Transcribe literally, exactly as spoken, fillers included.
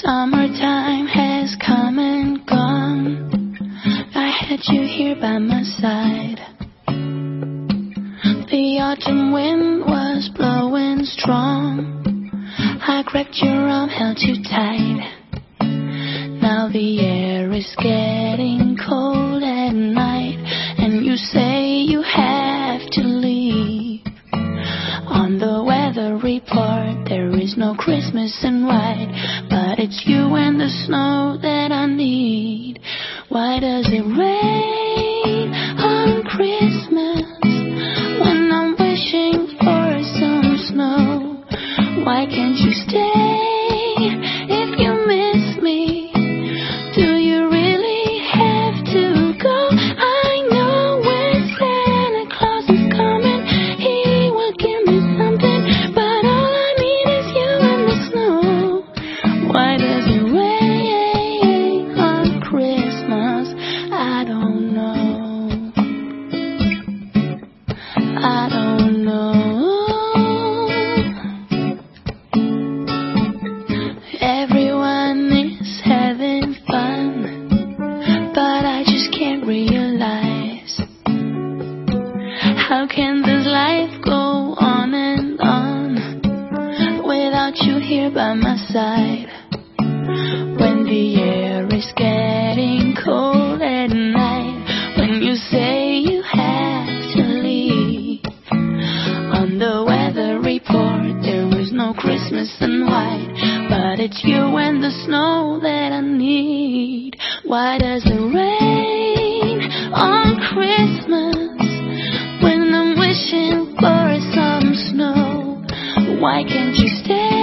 Summertime has come and gone. I had you here by my side. The autumn wind was blowing strong. I grabbed your arm, held you tight. Now the air is getting cold at night, and you say you have to leave. On the weather report there is no Christmas in white, but it's you and the snow that I need. Why does it rain on Christmas when I'm wishing for some snow? Why can't you stay if you miss me? Do you really have to go? I know when Santa Claus is coming, he will give me something, but all I need is you and the snow. Why does it rain on Christmas? I don't know. I don't know. Everyone is having fun, but I just can't realize, how can this life go on and on without you here by my side? When the air is getting cold at night, when you say you have to leave. On the weather report there was no Christmas in white, but it's you and the snow that I need. Why does it rain on Christmas when I'm wishing for some snow? Why can't you stay